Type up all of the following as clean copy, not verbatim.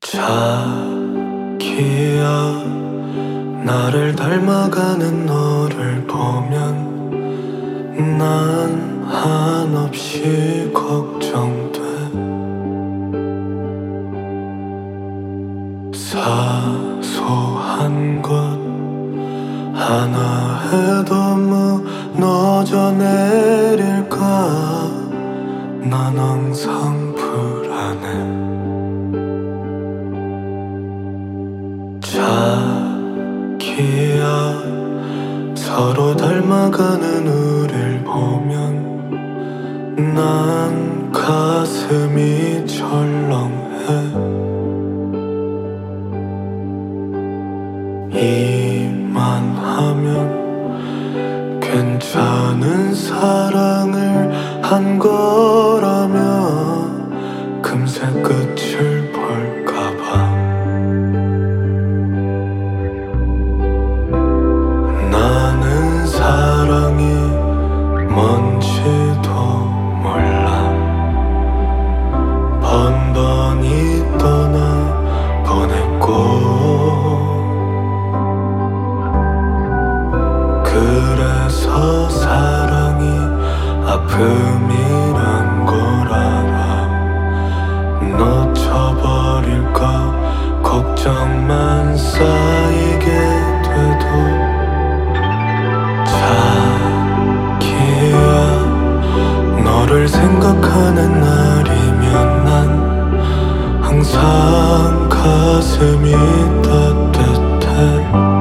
자기야, 나를 닮아가는 너를 보면 난 한없이 걱정돼. 사소한 것 하나 해도 무너져 내릴까. 난 항상 불안해. 자기야, 서로 닮아가는 우릴 보면 난 가슴이 철렁해. 이만하면 괜찮은 사랑을 한 거라면 금세 끝을 볼까봐. 나는 사랑이 뭔지도 몰라. 번번이 떠나보냈고, 그래서 사랑이 아픔이란 걸 알아. 놓쳐버릴까 걱정만 쌓이게 돼도. 자기야, 너를 생각하는 날이면 난 항상 가슴이 따뜻해.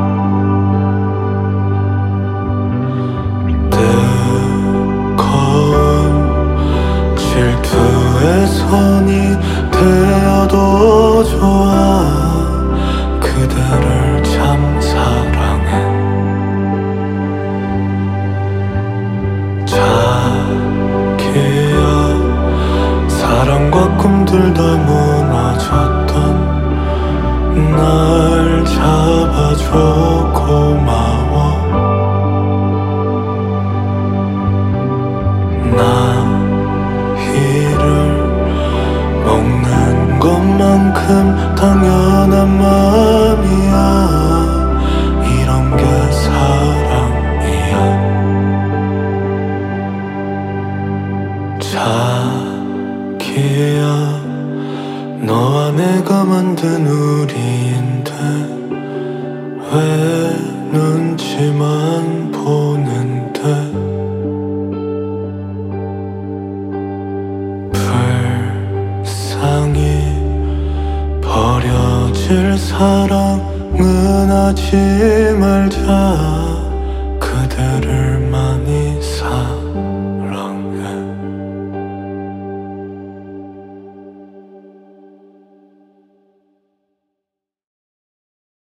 질투의 손이 되어도 좋아. 그대를 참 사랑해. 자기야, 사랑과 꿈들 다 무너졌던 날 잡아줘. 고마워. 먹는 것만큼 당연한 맘이야. 이런 게 사랑이야. 자기야, 너와 내가 만든 우리인데 왜 눈치만 보는데. 버려질 사랑은 하지 말자.